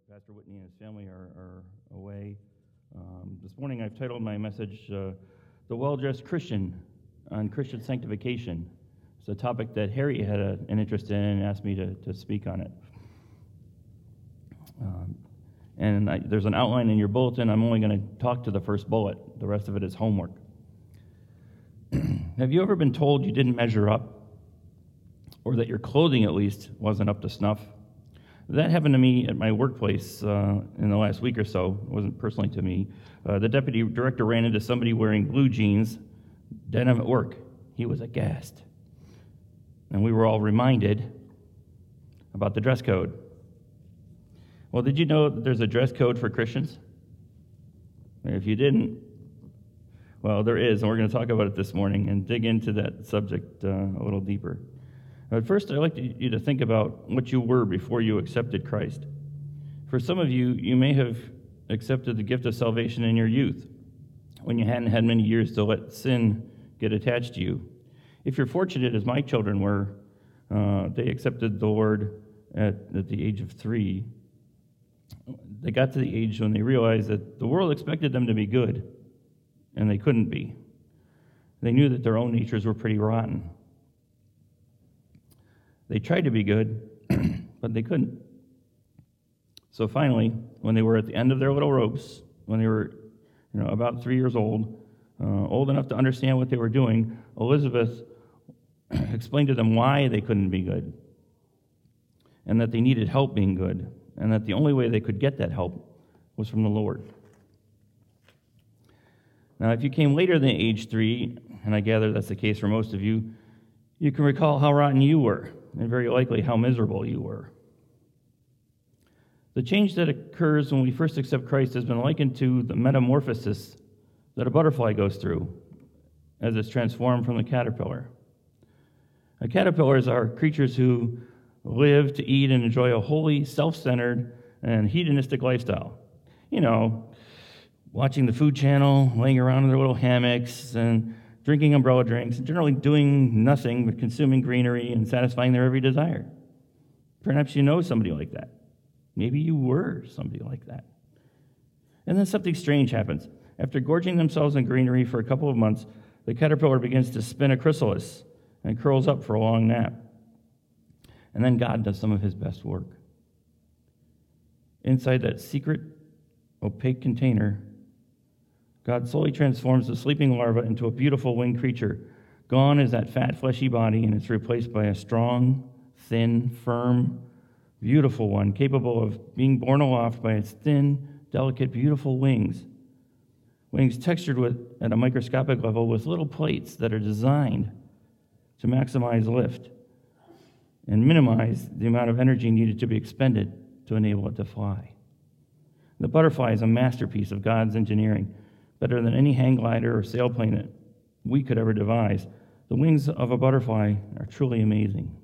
Pastor Whitney and his family are away. This morning I've titled my message, The Well-Dressed Christian on Christian Sanctification. It's a topic that Harry had an interest in and asked me to speak on it. There's an outline in your bulletin. I'm only going to talk to the first bullet. The rest of it is homework. Have you ever been told you didn't measure up? Or that your clothing, at least, wasn't up to snuff? That happened to me at my workplace in the last week or so. It wasn't personally to me. The deputy director ran into somebody wearing blue jeans, denim at work. He was aghast. And we were all reminded about the dress code. Well, did you know that there's a dress code for Christians? If you didn't, well, there is, and we're going to talk about it this morning and dig into that subject a little deeper. But first, I'd like you to think about what you were before you accepted Christ. For some of you, you may have accepted the gift of salvation in your youth, when you hadn't had many years to let sin get attached to you. If you're fortunate, as my children were, they accepted the Lord at the age of 3. They got to the age when they realized that the world expected them to be good, and they couldn't be. They knew that their own natures were pretty rotten. They tried to be good, but they couldn't. So finally, when they were at the end of their little ropes, when they were about 3 years old enough to understand what they were doing, Elizabeth explained to them why they couldn't be good, and that they needed help being good, and that the only way they could get that help was from the Lord. Now, if you came later than age 3, and I gather that's the case for most of you, you can recall how rotten you were, and very likely how miserable you were. The change that occurs when we first accept Christ has been likened to the metamorphosis that a butterfly goes through as it's transformed from the caterpillar. Caterpillars are creatures who live to eat and enjoy a holy, self-centered, and hedonistic lifestyle. Watching the Food Channel, laying around in their little hammocks, and drinking umbrella drinks, and generally doing nothing but consuming greenery and satisfying their every desire. Perhaps you know somebody like that. Maybe you were somebody like that. And then something strange happens. After gorging themselves in greenery for a couple of months, the caterpillar begins to spin a chrysalis and curls up for a long nap. And then God does some of his best work. Inside that secret, opaque container, God slowly transforms the sleeping larva into a beautiful winged creature. Gone is that fat, fleshy body, and it's replaced by a strong, thin, firm, beautiful one, capable of being borne aloft by its thin, delicate, beautiful wings. Wings textured at a microscopic level with little plates that are designed to maximize lift and minimize the amount of energy needed to be expended to enable it to fly. The butterfly is a masterpiece of God's engineering, better than any hang glider or sailplane that we could ever devise. The wings of a butterfly are truly amazing.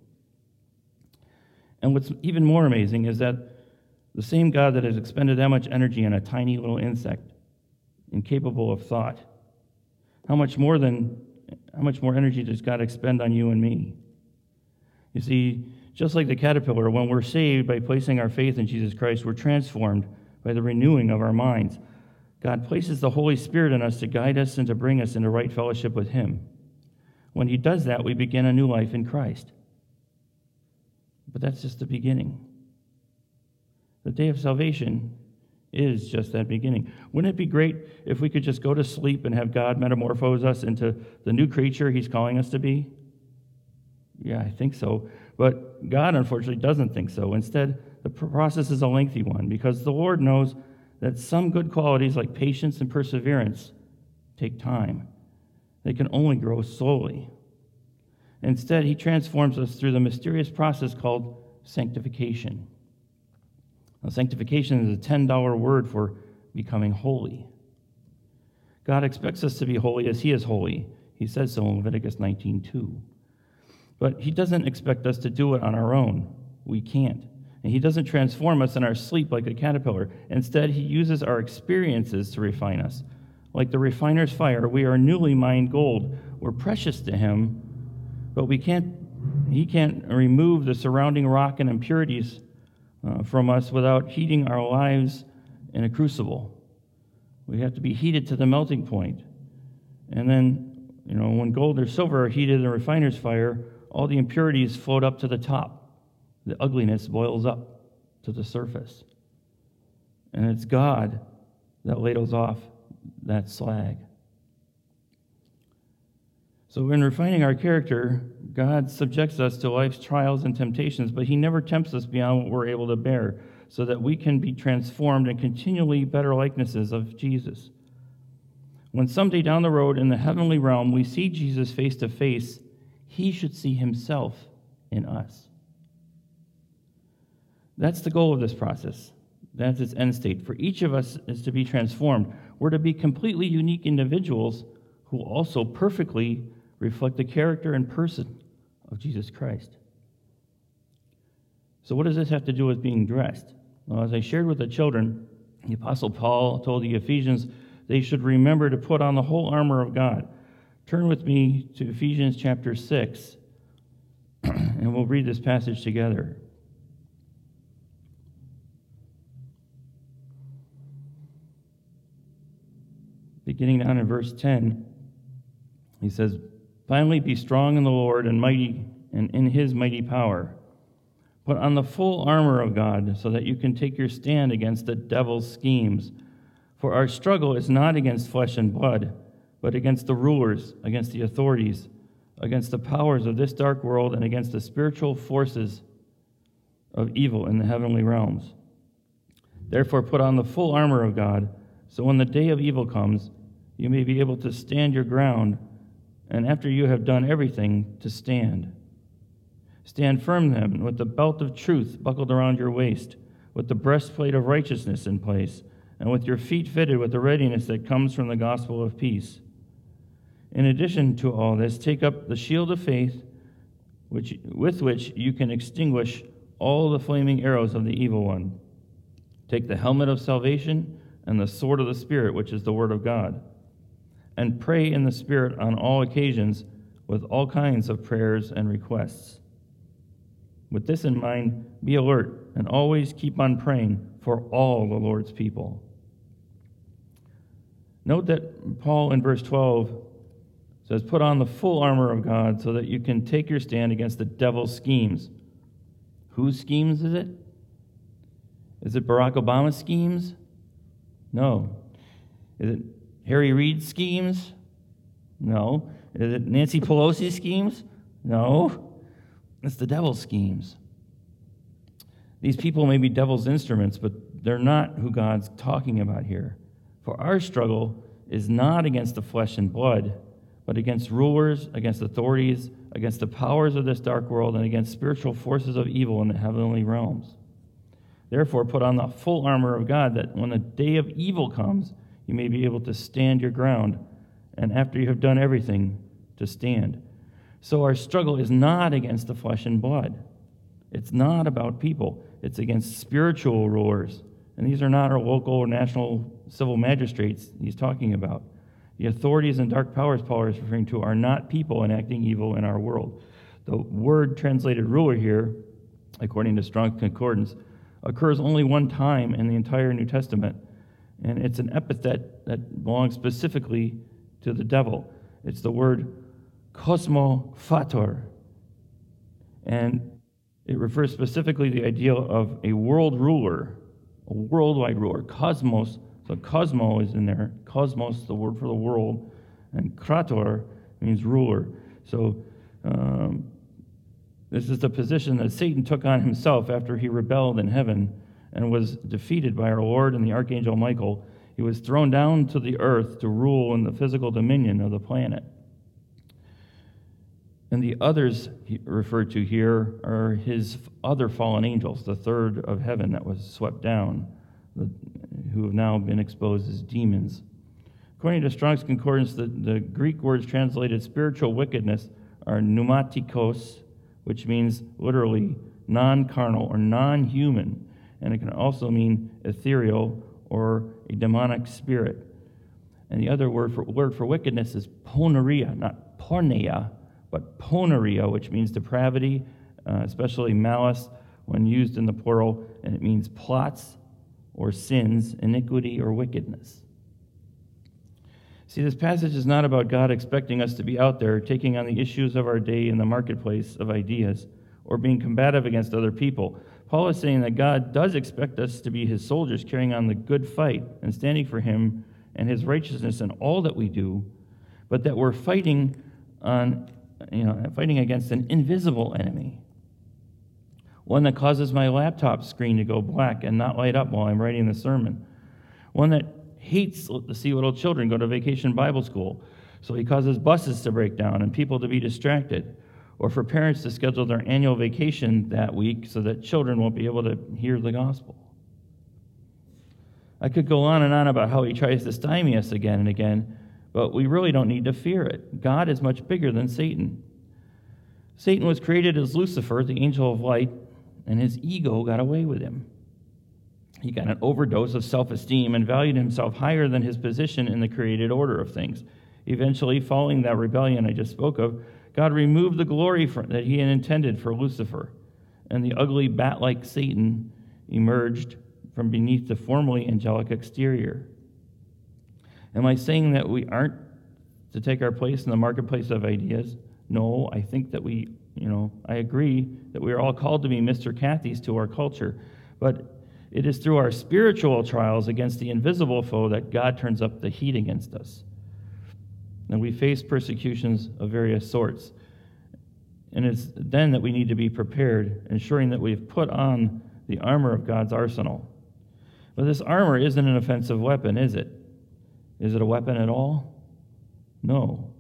And what's even more amazing is that the same God that has expended that much energy on a tiny little insect, incapable of thought, how much more energy does God expend on you and me? You see, just like the caterpillar, when we're saved by placing our faith in Jesus Christ, we're transformed by the renewing of our minds. God places the Holy Spirit in us to guide us and to bring us into right fellowship with him. When he does that, we begin a new life in Christ. But that's just the beginning. The day of salvation is just that beginning. Wouldn't it be great if we could just go to sleep and have God metamorphose us into the new creature he's calling us to be? Yeah, I think so. But God, unfortunately, doesn't think so. Instead, the process is a lengthy one because the Lord knows that some good qualities like patience and perseverance take time. They can only grow slowly. Instead, he transforms us through the mysterious process called sanctification. Now, sanctification is a $10 word for becoming holy. God expects us to be holy as he is holy. He says so in Leviticus 19:2. But he doesn't expect us to do it on our own. We can't. And he doesn't transform us in our sleep like a caterpillar. Instead, he uses our experiences to refine us. Like the refiner's fire, we are newly mined gold. We're precious to him, but he can't remove the surrounding rock and impurities from us without heating our lives in a crucible. We have to be heated to the melting point. And then, when gold or silver are heated in a refiner's fire, all the impurities float up to the top. The ugliness boils up to the surface. And it's God that ladles off that slag. So in refining our character, God subjects us to life's trials and temptations, but he never tempts us beyond what we're able to bear, so that we can be transformed and continually better likenesses of Jesus. When someday down the road in the heavenly realm we see Jesus face to face, he should see himself in us. That's the goal of this process. That's its end state. For each of us is to be transformed. We're to be completely unique individuals who also perfectly reflect the character and person of Jesus Christ. So what does this have to do with being dressed? Well, as I shared with the children, the Apostle Paul told the Ephesians they should remember to put on the whole armor of God. Turn with me to Ephesians chapter 6, and we'll read this passage together. Beginning down in verse 10, he says, "Finally, be strong in the Lord and mighty, and in his mighty power. Put on the full armor of God so that you can take your stand against the devil's schemes. For our struggle is not against flesh and blood, but against the rulers, against the authorities, against the powers of this dark world, and against the spiritual forces of evil in the heavenly realms. Therefore, put on the full armor of God, so when the day of evil comes, you may be able to stand your ground, and after you have done everything, to stand. Stand firm then, with the belt of truth buckled around your waist, with the breastplate of righteousness in place, and with your feet fitted with the readiness that comes from the gospel of peace. In addition to all this, take up the shield of faith, with which you can extinguish all the flaming arrows of the evil one. Take the helmet of salvation and the sword of the Spirit, which is the word of God. And pray in the Spirit on all occasions with all kinds of prayers and requests. With this in mind, be alert and always keep on praying for all the Lord's people." Note that Paul in verse 12 says, "Put on the full armor of God so that you can take your stand against the devil's schemes." Whose schemes is it? Is it Barack Obama's schemes? No. Is it Harry Reid's schemes? No. Is it Nancy Pelosi's schemes? No. It's the devil's schemes. These people may be devil's instruments, but they're not who God's talking about here. For our struggle is not against the flesh and blood, but against rulers, against authorities, against the powers of this dark world, and against spiritual forces of evil in the heavenly realms. Therefore, put on the full armor of God, that when the day of evil comes, you may be able to stand your ground, and after you have done everything, to stand. So our struggle is not against the flesh and blood. It's not about people. It's against spiritual rulers. And these are not our local or national civil magistrates he's talking about. The authorities and dark powers Paul is referring to are not people enacting evil in our world. The word translated ruler here, according to Strong's Concordance, occurs only one time in the entire New Testament, and it's an epithet that belongs specifically to the devil. It's the word cosmophator, and it refers specifically to the idea of a world ruler, a worldwide ruler. Cosmos, so cosmo is in there. Cosmos, the word for the world, and krator means ruler. So this is the position that Satan took on himself after he rebelled in heaven and was defeated by our Lord and the Archangel Michael. He was thrown down to the earth to rule in the physical dominion of the planet. And the others referred to here are his other fallen angels, the third of heaven that was swept down, who have now been exposed as demons. According to Strong's Concordance, the Greek words translated spiritual wickedness are pneumatikos, which means literally non-carnal or non-human, and it can also mean ethereal or a demonic spirit. And the other word for wickedness is poneria, not porneia, but poneria, which means depravity, especially malice when used in the plural, and it means plots or sins, iniquity or wickedness. See, this passage is not about God expecting us to be out there taking on the issues of our day in the marketplace of ideas or being combative against other people. Paul is saying that God does expect us to be his soldiers carrying on the good fight and standing for him and his righteousness in all that we do, but that we're fighting against an invisible enemy. One that causes my laptop screen to go black and not light up while I'm writing the sermon. One that hates to see little children go to vacation Bible school, so he causes buses to break down and people to be distracted, or for parents to schedule their annual vacation that week so that children won't be able to hear the gospel. I could go on and on about how he tries to stymie us again and again, but we really don't need to fear it. God is much bigger than Satan. Satan was created as Lucifer, the angel of light, and his ego got away with him. He got an overdose of self-esteem and valued himself higher than his position in the created order of things. Eventually, following that rebellion I just spoke of, God removed the glory that he had intended for Lucifer, and the ugly bat-like Satan emerged from beneath the formerly angelic exterior. Am I saying that we aren't to take our place in the marketplace of ideas? No, I think that I agree that we are all called to be Mr. Cathys to our culture, but it is through our spiritual trials against the invisible foe that God turns up the heat against us. And we face persecutions of various sorts. And it's then that we need to be prepared, ensuring that we've put on the armor of God's arsenal. But this armor isn't an offensive weapon, is it? Is it a weapon at all? No.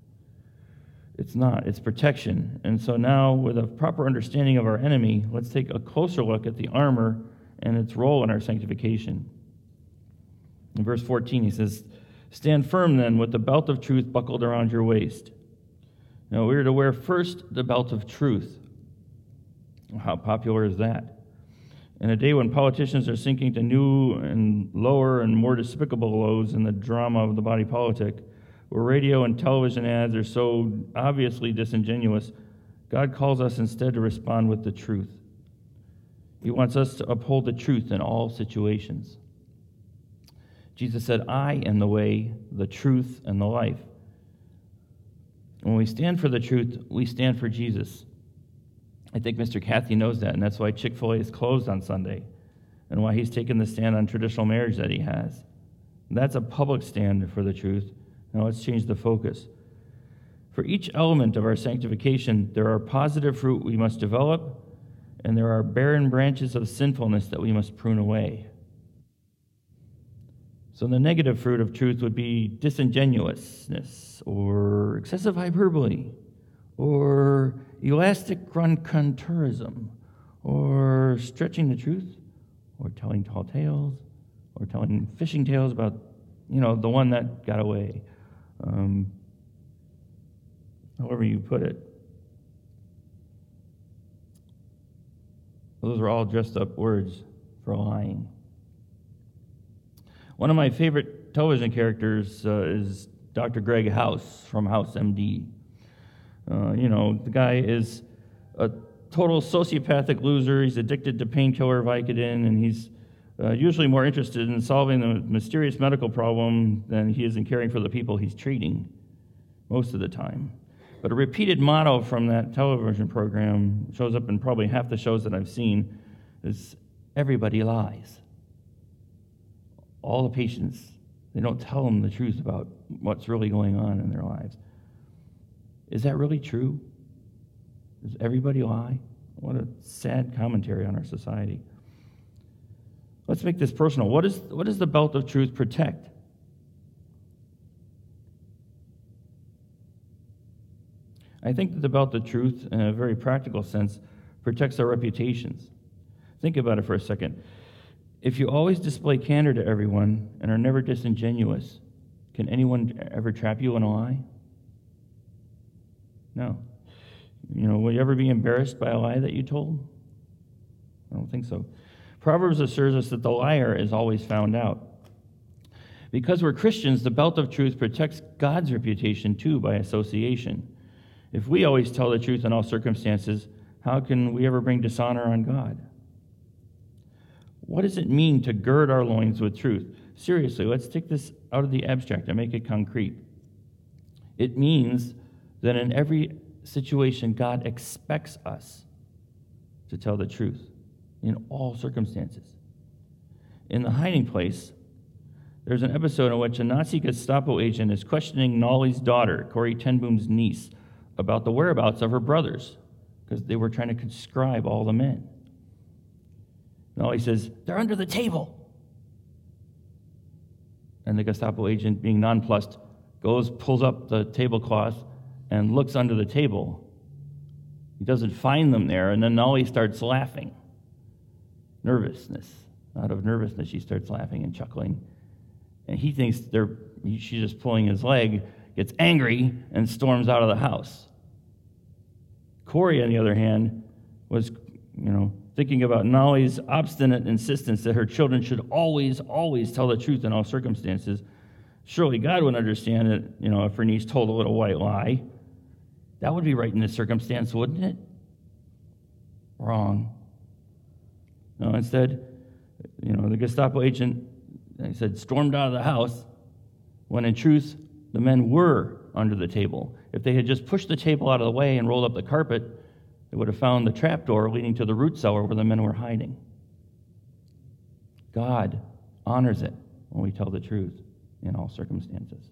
It's not. It's protection. And so now, with a proper understanding of our enemy, let's take a closer look at the armor and its role in our sanctification. In verse 14, he says, "Stand firm then with the belt of truth buckled around your waist." Now, we're to wear first the belt of truth. How popular is that? In a day when politicians are sinking to new and lower and more despicable lows in the drama of the body politic, where radio and television ads are so obviously disingenuous, God calls us instead to respond with the truth. He wants us to uphold the truth in all situations. Jesus said, "I am the way, the truth, and the life." When we stand for the truth, we stand for Jesus. I think Mr. Cathy knows that, and that's why Chick-fil-A is closed on Sunday, and why he's taken the stand on traditional marriage that he has. That's a public stand for the truth. Now let's change the focus. For each element of our sanctification, there are positive fruit we must develop, and there are barren branches of sinfulness that we must prune away. So the negative fruit of truth would be disingenuousness, or excessive hyperbole, or elastic contourism, or stretching the truth, or telling tall tales, or telling fishing tales about, the one that got away. However you put it. Those are all dressed up words for lying. One of my favorite television characters is Dr. Greg House from House MD. The guy is a total sociopathic loser. He's addicted to painkiller Vicodin, and he's usually more interested in solving the mysterious medical problem than he is in caring for the people he's treating most of the time. But a repeated motto from that television program shows up in probably half the shows that I've seen is, "Everybody lies." All the patients, they don't tell them the truth about what's really going on in their lives. Is that really true? Does everybody lie? What a sad commentary on our society. Let's make this personal. What does the belt of truth protect? I think that the belt of truth, in a very practical sense, protects our reputations. Think about it for a second. If you always display candor to everyone and are never disingenuous, can anyone ever trap you in a lie? No. Will you ever be embarrassed by a lie that you told? I don't think so. Proverbs assures us that the liar is always found out. Because we're Christians, the belt of truth protects God's reputation too by association. If we always tell the truth in all circumstances, how can we ever bring dishonor on God? What does it mean to gird our loins with truth? Seriously, let's take this out of the abstract and make it concrete. It means that in every situation, God expects us to tell the truth in all circumstances. In The Hiding Place, there's an episode in which a Nazi Gestapo agent is questioning Nolly's daughter, Corrie ten Boom's niece, about the whereabouts of her brothers, because they were trying to conscribe all the men. Nolly says, "They're under the table." And the Gestapo agent, being nonplussed, pulls up the tablecloth and looks under the table. He doesn't find them there, and then Nolly starts laughing. Nervousness. Out of nervousness, she starts laughing and chuckling. And he thinks she's just pulling his leg, gets angry, and storms out of the house. Corrie, on the other hand, was, thinking about Nolly's obstinate insistence that her children should always, always tell the truth in all circumstances. Surely God would understand it, if her niece told a little white lie. That would be right in this circumstance, wouldn't it? Wrong. No, instead, the Gestapo agent, he said, stormed out of the house, when in truth, the men were under the table. If they had just pushed the table out of the way and rolled up the carpet, they would have found the trapdoor leading to the root cellar where the men were hiding. God honors it when we tell the truth in all circumstances.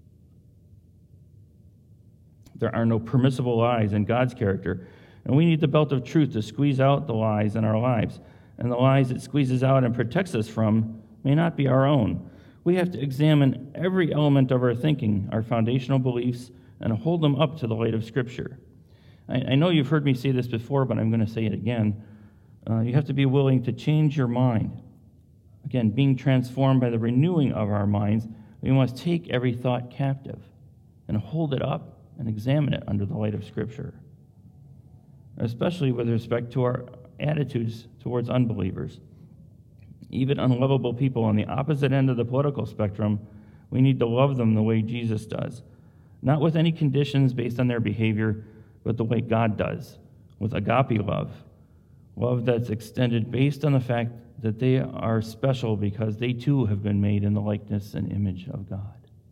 There are no permissible lies in God's character, and we need the belt of truth to squeeze out the lies in our lives. And the lies it squeezes out and protects us from may not be our own. We have to examine every element of our thinking, our foundational beliefs, and hold them up to the light of Scripture. I know you've heard me say this before, but I'm going to say it again. You have to be willing to change your mind. Again, being transformed by the renewing of our minds, we must take every thought captive and hold it up and examine it under the light of Scripture, especially with respect to our attitudes towards unbelievers. Even unlovable people on the opposite end of the political spectrum, we need to love them the way Jesus does, not with any conditions based on their behavior, but the way God does, with agape love that's extended based on the fact that they are special because they too have been made in the likeness and image of God.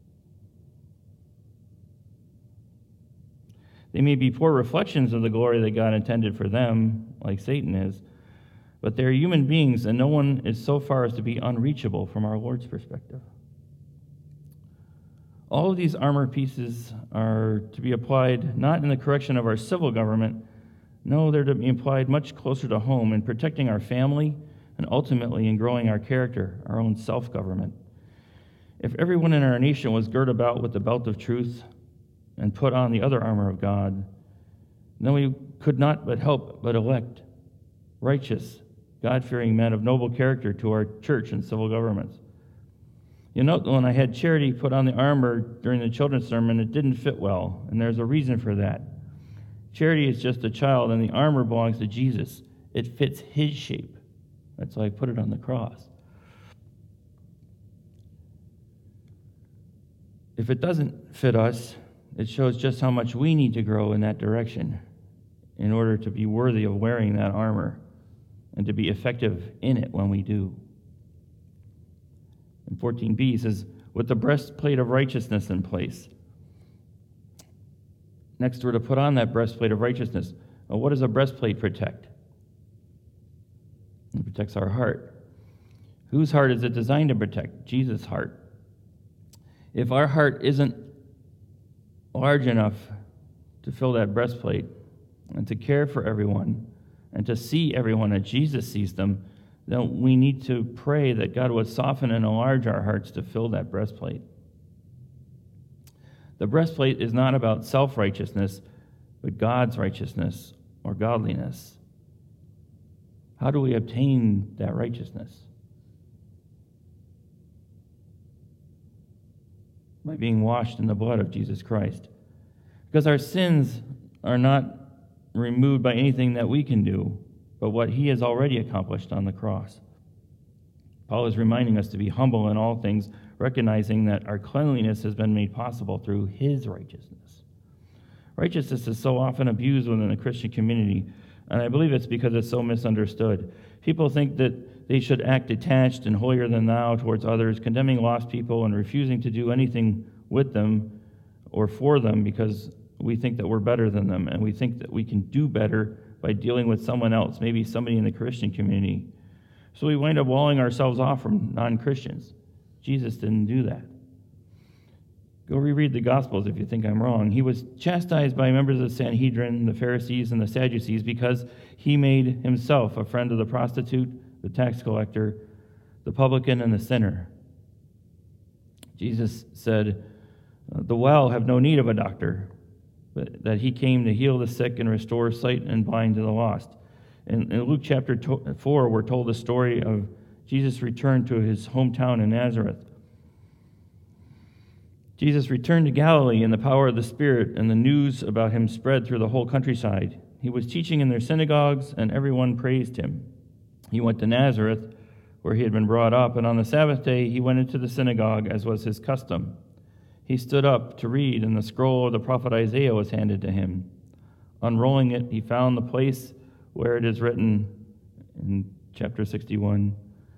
They may be poor reflections of the glory that God intended for them, like Satan is, but they're human beings, and no one is so far as to be unreachable from our Lord's perspective. All of these armor pieces are to be applied not in the correction of our civil government. No, they're to be applied much closer to home in protecting our family and ultimately in growing our character, our own self-government. If everyone in our nation was girt about with the belt of truth and put on the other armor of God, then we could not but help but elect righteous, God-fearing men of noble character to our church and civil governments. You note, when I had Charity put on the armor during the children's sermon, it didn't fit well, and there's a reason for that. Charity is just a child, and the armor belongs to Jesus. It fits his shape. That's why I put it on the cross. If it doesn't fit us, it shows just how much we need to grow in that direction in order to be worthy of wearing that armor and to be effective in it when we do. In 14b, it says, with the breastplate of righteousness in place. Next, we're to put on that breastplate of righteousness. Well, what does a breastplate protect? It protects our heart. Whose heart is it designed to protect? Jesus' heart. If our heart isn't large enough to fill that breastplate and to care for everyone and to see everyone as Jesus sees them, then we need to pray that God would soften and enlarge our hearts to fill that breastplate. The breastplate is not about self-righteousness, but God's righteousness or godliness. How do we obtain that righteousness? By being washed in the blood of Jesus Christ. Because our sins are not removed by anything that we can do, but what he has already accomplished on the cross. Paul is reminding us to be humble in all things, recognizing that our cleanliness has been made possible through his righteousness. Righteousness is so often abused within the Christian community, and I believe it's because it's so misunderstood. People think that they should act detached and holier than thou towards others, condemning lost people and refusing to do anything with them or for them because we think that we're better than them and we think that we can do better by dealing with someone else, maybe somebody in the Christian community. So we wind up walling ourselves off from non-Christians. Jesus didn't do that. Go reread the Gospels if you think I'm wrong. He was chastised by members of the Sanhedrin, the Pharisees, and the Sadducees because he made himself a friend of the prostitute, the tax collector, the publican, and the sinner. Jesus said, "The well have no need of a doctor, but that he came to heal the sick and restore sight and blind to the lost." In Luke chapter 4, we're told the story of Jesus' return to his hometown in Nazareth. Jesus returned to Galilee in the power of the Spirit, and the news about him spread through the whole countryside. He was teaching in their synagogues, and everyone praised him. He went to Nazareth, where he had been brought up, and on the Sabbath day he went into the synagogue, as was his custom. He stood up to read, and the scroll of the prophet Isaiah was handed to him. Unrolling it, he found the place where it is written in chapter 61,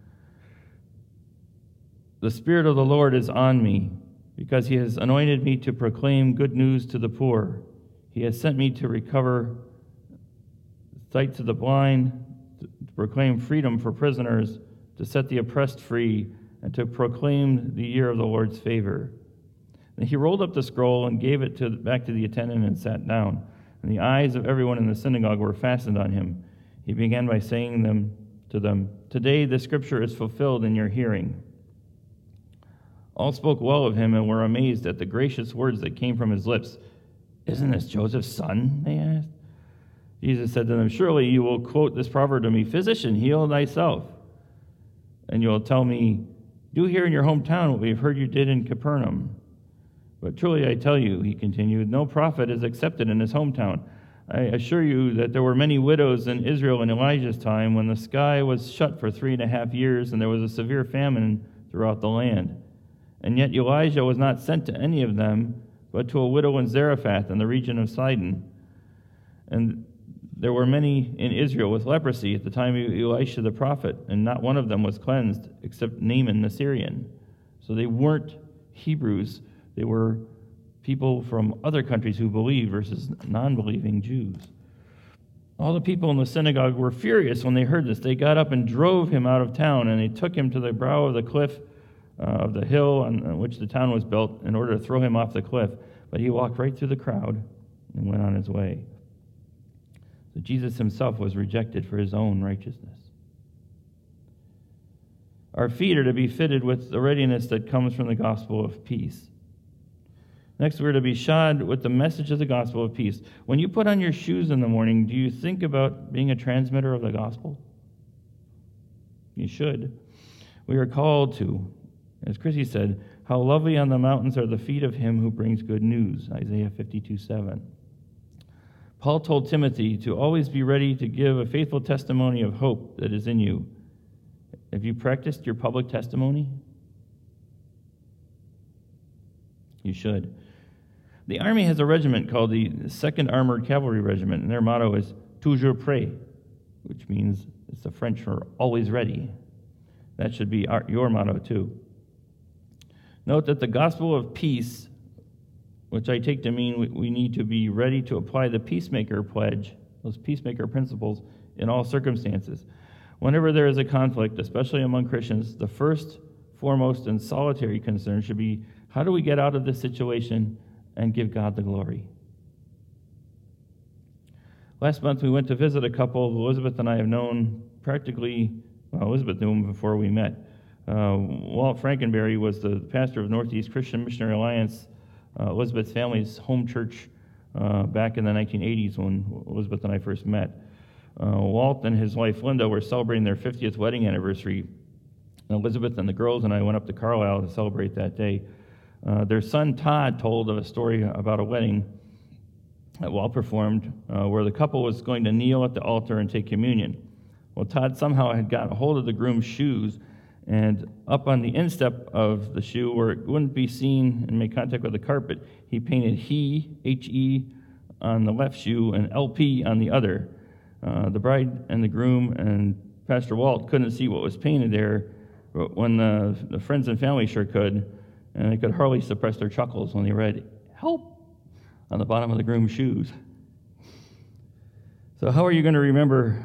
"The Spirit of the Lord is on me, because he has anointed me to proclaim good news to the poor. He has sent me to recover sight to the blind, to proclaim freedom for prisoners, to set the oppressed free, and to proclaim the year of the Lord's favor." And he rolled up the scroll and gave it back to the attendant and sat down. And the eyes of everyone in the synagogue were fastened on him. He began by saying to them, "Today the scripture is fulfilled in your hearing." All spoke well of him and were amazed at the gracious words that came from his lips. "Isn't this Joseph's son?" they asked. Jesus said to them, "Surely you will quote this proverb to me, 'Physician, heal thyself.' And you will tell me, 'Do here in your hometown what we have heard you did in Capernaum.' But truly I tell you," he continued, "no prophet is accepted in his hometown. I assure you that there were many widows in Israel in Elijah's time when the sky was shut for 3.5 years and there was a severe famine throughout the land. And yet Elijah was not sent to any of them, but to a widow in Zarephath in the region of Sidon. And there were many in Israel with leprosy at the time of Elisha the prophet, and not one of them was cleansed except Naaman the Syrian." So they weren't Hebrews. They were people from other countries who believed versus non-believing Jews. All the people in the synagogue were furious when they heard this. They got up and drove him out of town, and they took him to the brow of the cliff of the hill on which the town was built in order to throw him off the cliff. But he walked right through the crowd and went on his way. So Jesus himself was rejected for his own righteousness. Our feet are to be fitted with the readiness that comes from the gospel of peace. Next, we're to be shod with the message of the gospel of peace. When you put on your shoes in the morning, do you think about being a transmitter of the gospel? You should. We are called to. As Chrissy said, "How lovely on the mountains are the feet of him who brings good news," Isaiah 52:7. Paul told Timothy to always be ready to give a faithful testimony of hope that is in you. Have you practiced your public testimony? You should. The Army has a regiment called the 2nd Armored Cavalry Regiment, and their motto is "Toujours prêt," which means it's the French for "always ready." That should be your motto too. Note that the gospel of peace, which I take to mean we need to be ready to apply the peacemaker pledge, those peacemaker principles, in all circumstances. Whenever there is a conflict, especially among Christians, the first, foremost, and solitary concern should be, how do we get out of this situation and give God the glory? Last month we went to visit a couple Elizabeth and I have known Elizabeth knew him before we met. Walt Frankenberry was the pastor of Northeast Christian Missionary Alliance, Elizabeth's family's home church back in the 1980s when Elizabeth and I first met. Walt and his wife Linda were celebrating their 50th wedding anniversary. Elizabeth and the girls and I went up to Carlisle to celebrate that day. Their son Todd told of a story about a wedding that Walt performed where the couple was going to kneel at the altar and take communion. Well, Todd somehow had got a hold of the groom's shoes, and up on the instep of the shoe where it wouldn't be seen and make contact with the carpet, he painted he, H-E, on the left shoe and LP on the other. The bride and the groom and Pastor Walt couldn't see what was painted there, but when the friends and family sure could, and they could hardly suppress their chuckles when they read, "Help," on the bottom of the groom's shoes. So how are you going to remember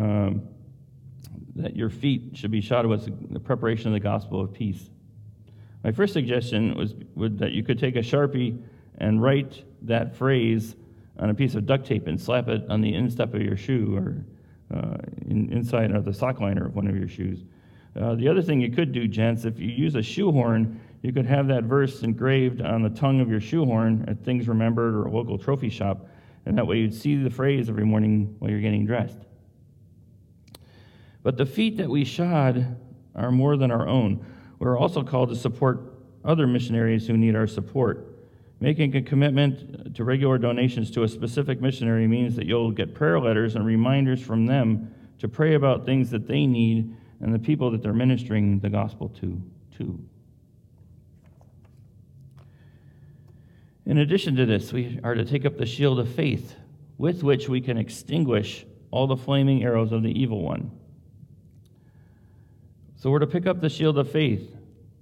that your feet should be shod with the preparation of the gospel of peace? My first suggestion was that you could take a Sharpie and write that phrase on a piece of duct tape and slap it on the instep of your shoe or inside of the sock liner of one of your shoes. The other thing you could do, gents, if you use a shoehorn, you could have that verse engraved on the tongue of your shoehorn at Things Remembered or a local trophy shop, and that way you'd see the phrase every morning while you're getting dressed. But the feet that we shod are more than our own. We're also called to support other missionaries who need our support. Making a commitment to regular donations to a specific missionary means that you'll get prayer letters and reminders from them to pray about things that they need and the people that they're ministering the gospel to. In addition to this, we are to take up the shield of faith, with which we can extinguish all the flaming arrows of the evil one. So we're to pick up the shield of faith,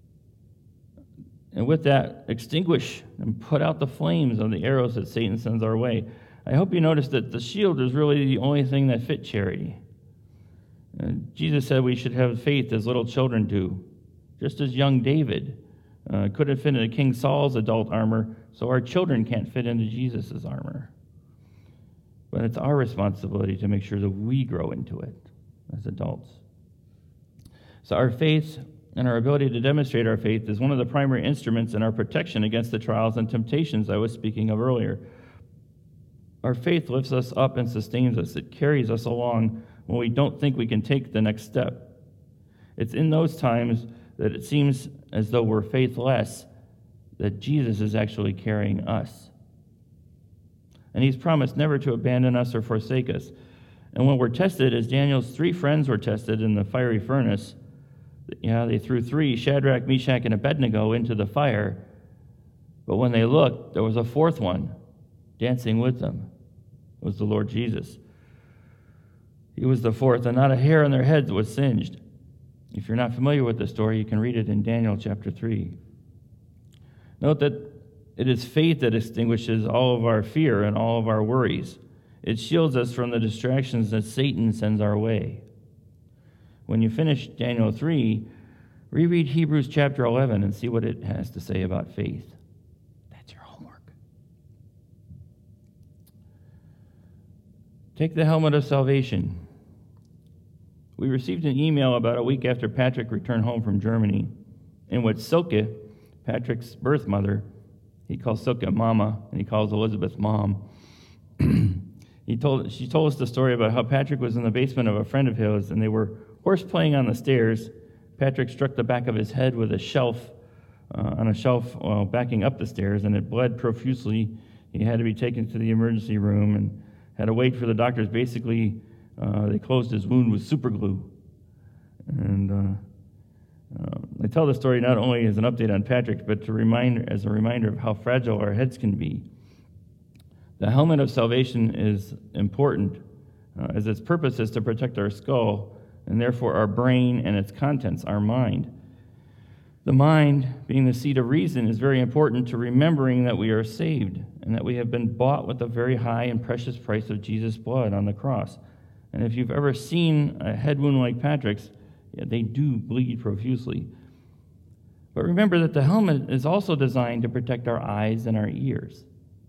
and with that, extinguish and put out the flames of the arrows that Satan sends our way. I hope you notice that the shield is really the only thing that fit charity. Jesus said we should have faith as little children do, just as young David couldn't fit into King Saul's adult armor, so our children can't fit into Jesus' armor. But it's our responsibility to make sure that we grow into it as adults. So our faith and our ability to demonstrate our faith is one of the primary instruments in our protection against the trials and temptations I was speaking of earlier. Our faith lifts us up and sustains us. It carries us along when we don't think we can take the next step. It's in those times that it seems as though we're faithless that Jesus is actually carrying us. And he's promised never to abandon us or forsake us. And when we're tested, as Daniel's 3 friends were tested in the fiery furnace, they threw 3, Shadrach, Meshach, and Abednego, into the fire. But when they looked, there was a 4th one dancing with them. It was the Lord Jesus. He was the 4th, and not a hair on their heads was singed. If you're not familiar with the story, you can read it in Daniel chapter 3. Note that it is faith that extinguishes all of our fear and all of our worries. It shields us from the distractions that Satan sends our way. When you finish Daniel 3, reread Hebrews chapter 11 and see what it has to say about faith. That's your homework. Take the helmet of salvation. We received an email about a week after Patrick returned home from Germany, in which Silke, Patrick's birth mother, he calls Silke Mama, and he calls Elizabeth Mom. She told us the story about how Patrick was in the basement of a friend of his, and they were horse playing on the stairs. Patrick struck the back of his head with a shelf, on a shelf while backing up the stairs, and it bled profusely. He had to be taken to the emergency room and had to wait for the doctors. Basically, they closed his wound with super glue. And I tell the story not only as an update on Patrick, but as a reminder of how fragile our heads can be. The helmet of salvation is important, as its purpose is to protect our skull, and therefore our brain and its contents, our mind. The mind, being the seat of reason, is very important to remembering that we are saved and that we have been bought with the very high and precious price of Jesus' blood on the cross. And if you've ever seen a head wound like Patrick's, they do bleed profusely. But remember that the helmet is also designed to protect our eyes and our ears.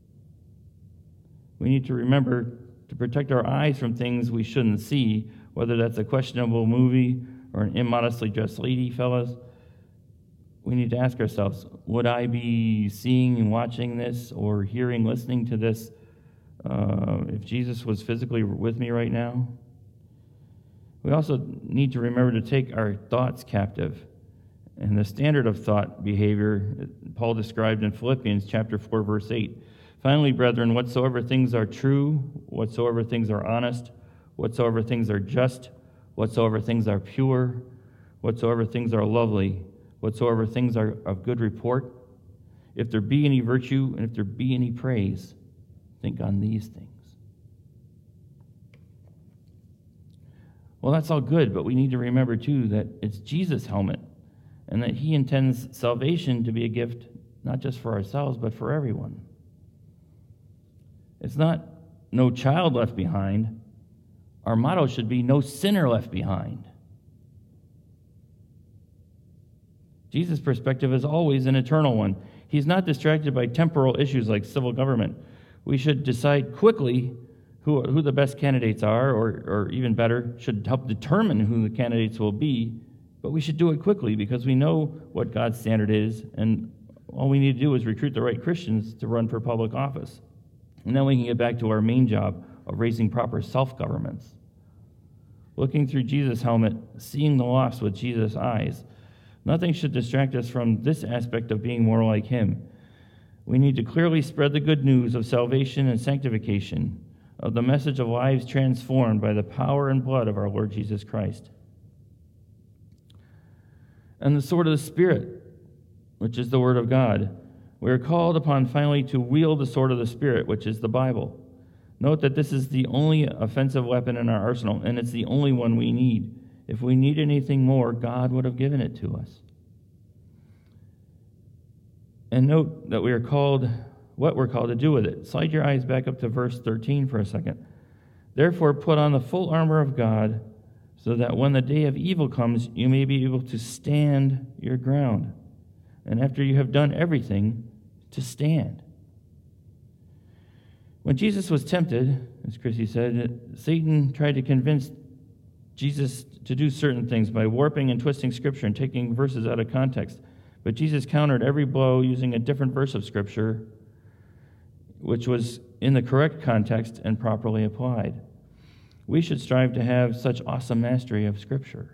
We need to remember to protect our eyes from things we shouldn't see, whether that's a questionable movie or an immodestly dressed lady, fellas. We need to ask ourselves, would I be seeing and watching this or hearing, listening to this if Jesus was physically with me right now? We also need to remember to take our thoughts captive. And the standard of thought behavior Paul described in Philippians chapter 4, verse 8. Finally, brethren, whatsoever things are true, whatsoever things are honest, whatsoever things are just, whatsoever things are pure, whatsoever things are lovely, whatsoever things are of good report, if there be any virtue and if there be any praise, think on these things. Well, that's all good, but we need to remember, too, that it's Jesus' helmet and that he intends salvation to be a gift not just for ourselves, but for everyone. It's not no child left behind. Our motto should be no sinner left behind. Jesus' perspective is always an eternal one. He's not distracted by temporal issues like civil government. We should decide quickly who the best candidates are, or even better, should help determine who the candidates will be, but we should do it quickly because we know what God's standard is, and all we need to do is recruit the right Christians to run for public office. And then we can get back to our main job of raising proper self-governments. Looking through Jesus' helmet, seeing the lost with Jesus' eyes, nothing should distract us from this aspect of being more like him. We need to clearly spread the good news of salvation and sanctification, of the message of lives transformed by the power and blood of our Lord Jesus Christ. And the sword of the Spirit, which is the Word of God. We are called upon finally to wield the sword of the Spirit, which is the Bible. Note that this is the only offensive weapon in our arsenal, and it's the only one we need. If we need anything more, God would have given it to us. And note that what we're called to do with it. Slide your eyes back up to verse 13 for a second. Therefore, put on the full armor of God, so that when the day of evil comes, you may be able to stand your ground. And after you have done everything, to stand. When Jesus was tempted, as Chrissy said, Satan tried to convince Jesus to do certain things by warping and twisting Scripture and taking verses out of context. But Jesus countered every blow using a different verse of Scripture, which was in the correct context and properly applied. We should strive to have such awesome mastery of Scripture.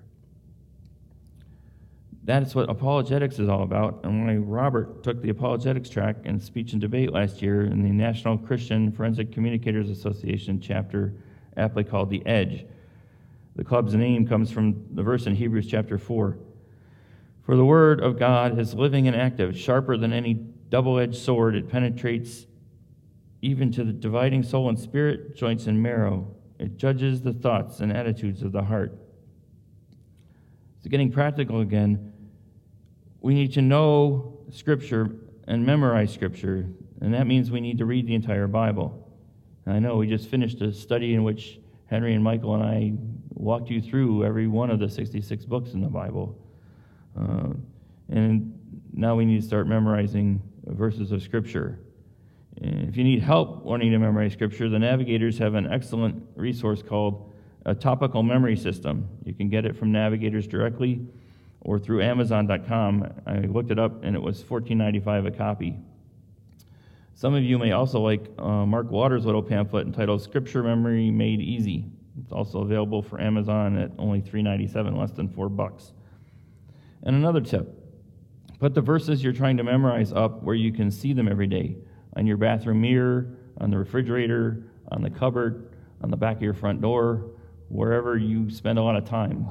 That's what apologetics is all about. And when Robert took the apologetics track in speech and debate last year in the National Christian Forensic Communicators Association chapter, aptly called The Edge, the club's name comes from the verse in Hebrews chapter 4. For the word of God is living and active, sharper than any double-edged sword. It penetrates even to the dividing soul and spirit, joints and marrow. It judges the thoughts and attitudes of the heart. So getting practical again, we need to know Scripture and memorize Scripture, and that means we need to read the entire Bible. And I know we just finished a study in which Henry and Michael and I walked you through every one of the 66 books in the Bible. And now we need to start memorizing verses of Scripture. And if you need help learning to memorize Scripture, the Navigators have an excellent resource called a topical memory system. You can get it from Navigators directly or through Amazon.com. I looked it up, and it was $14.95 a copy. Some of you may also like Mark Waters' little pamphlet entitled Scripture Memory Made Easy. It's also available for Amazon at only $3.97, less than $4. And another tip, put the verses you're trying to memorize up where you can see them every day, on your bathroom mirror, on the refrigerator, on the cupboard, on the back of your front door, wherever you spend a lot of time.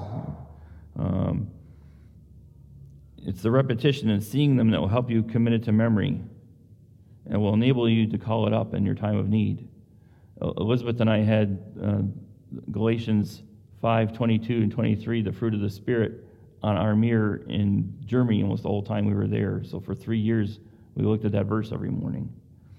It's the repetition and seeing them that will help you commit it to memory and will enable you to call it up in your time of need. Elizabeth and I had Galatians 5:22 and 23, the fruit of the Spirit, on our mirror in Germany almost the whole time we were there. So for 3 years, we looked at that verse every morning.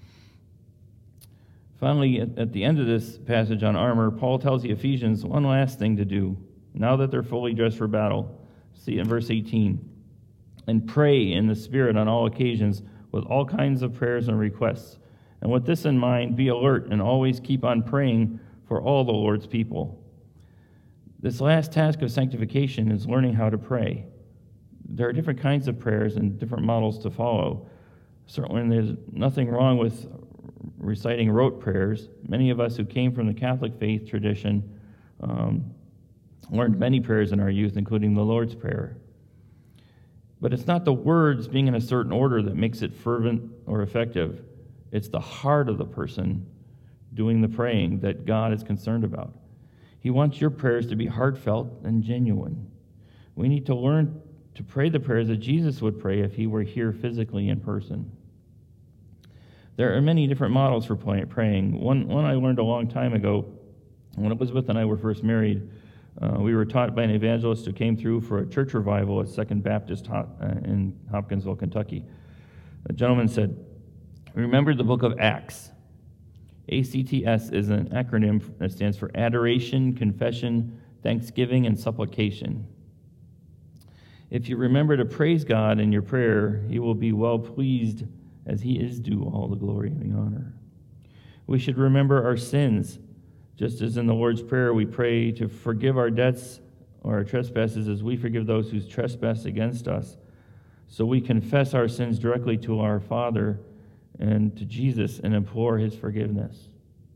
Finally, at the end of this passage on armor, Paul tells the Ephesians one last thing to do, now that they're fully dressed for battle. See in verse 18. And pray in the Spirit on all occasions with all kinds of prayers and requests. And with this in mind, be alert and always keep on praying for all the Lord's people. This last task of sanctification is learning how to pray. There are different kinds of prayers and different models to follow. Certainly there's nothing wrong with reciting rote prayers. Many of us who came from the Catholic faith tradition learned many prayers in our youth, including the Lord's Prayer. But it's not the words being in a certain order that makes it fervent or effective. It's the heart of the person doing the praying that God is concerned about. He wants your prayers to be heartfelt and genuine. We need to learn to pray the prayers that Jesus would pray if he were here physically in person. There are many different models for praying. One I learned a long time ago, when Elizabeth and I were first married, We were taught by an evangelist who came through for a church revival at Second Baptist in Hopkinsville, Kentucky. The gentleman said, remember the book of Acts. ACTS is an acronym that stands for Adoration, Confession, Thanksgiving, and Supplication. If you remember to praise God in your prayer, He will be well pleased, as He is due all the glory and the honor. We should remember our sins, just as in the Lord's Prayer we pray to forgive our debts or our trespasses as we forgive those who trespass against us. So we confess our sins directly to our Father and to Jesus and implore His forgiveness.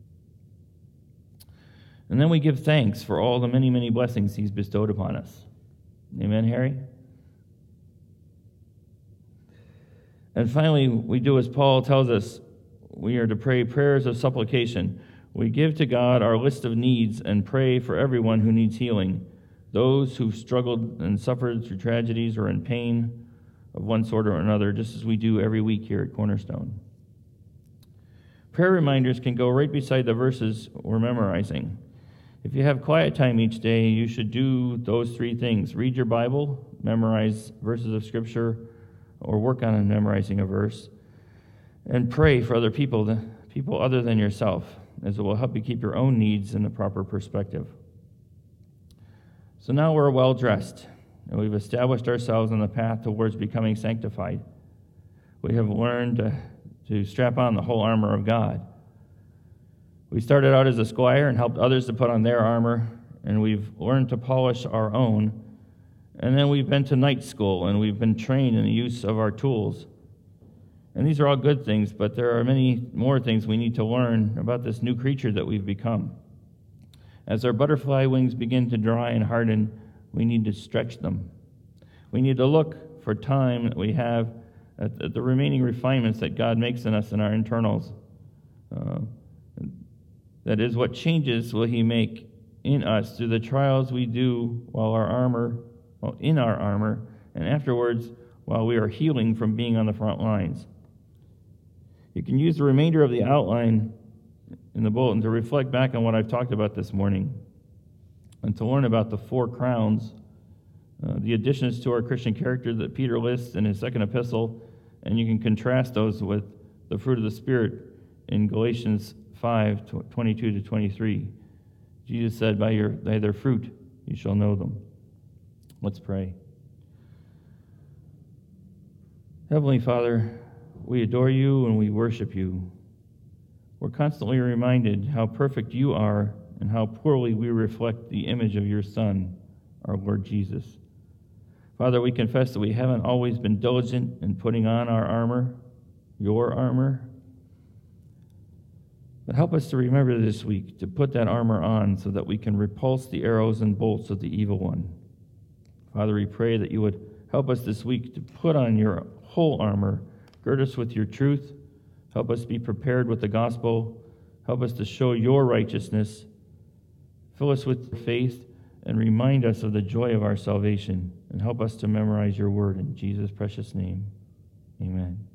And then we give thanks for all the many, many blessings He's bestowed upon us. Amen, Harry? And finally, we do as Paul tells us, we are to pray prayers of supplication. We give to God our list of needs and pray for everyone who needs healing, those who've struggled and suffered through tragedies or in pain of one sort or another, just as we do every week here at Cornerstone. Prayer reminders can go right beside the verses we're memorizing. If you have quiet time each day, you should do those three things. Read your Bible, memorize verses of Scripture, or work on memorizing a verse, and pray for other people other than yourself, as it will help you keep your own needs in the proper perspective. So now we're well dressed, and we've established ourselves on the path towards becoming sanctified. We have learned to strap on the whole armor of God. We started out as a squire and helped others to put on their armor, and we've learned to polish our own. And then we've been to night school, and we've been trained in the use of our tools. And these are all good things, but there are many more things we need to learn about this new creature that we've become. As our butterfly wings begin to dry and harden, we need to stretch them. We need to look for time that we have at the remaining refinements that God makes in us in our internals. That is, what changes will He make in us through the trials we do in our armor, and afterwards while we are healing from being on the front lines. You can use the remainder of the outline in the bulletin to reflect back on what I've talked about this morning and to learn about the 4 crowns, the additions to our Christian character that Peter lists in his second epistle, and you can contrast those with the fruit of the Spirit in Galatians 5:22-23. Jesus said, by their fruit you shall know them. Let's pray. Heavenly Father, we adore you and we worship you. We're constantly reminded how perfect you are and how poorly we reflect the image of your Son, our Lord Jesus. Father, we confess that we haven't always been diligent in putting on our armor, your armor. But help us to remember this week to put that armor on so that we can repulse the arrows and bolts of the evil one. Father, we pray that you would help us this week to put on your whole armor, gird us with your truth, help us be prepared with the gospel, help us to show your righteousness, fill us with faith, and remind us of the joy of our salvation, and help us to memorize your word in Jesus' precious name. Amen.